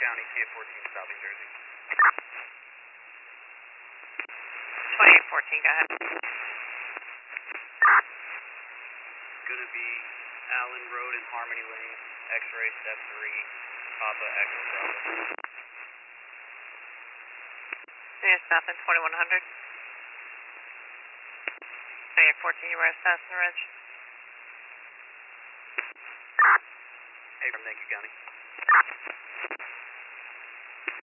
County, TA14, stopping Jersey. 2814, go ahead. Gonna be Allen Road and Harmony Lane, X-ray step 3, Papa Echo Bravo. Yeah, stop at 2100. 2814, you were at Assassin Ridge. Hey, from Thank you, County.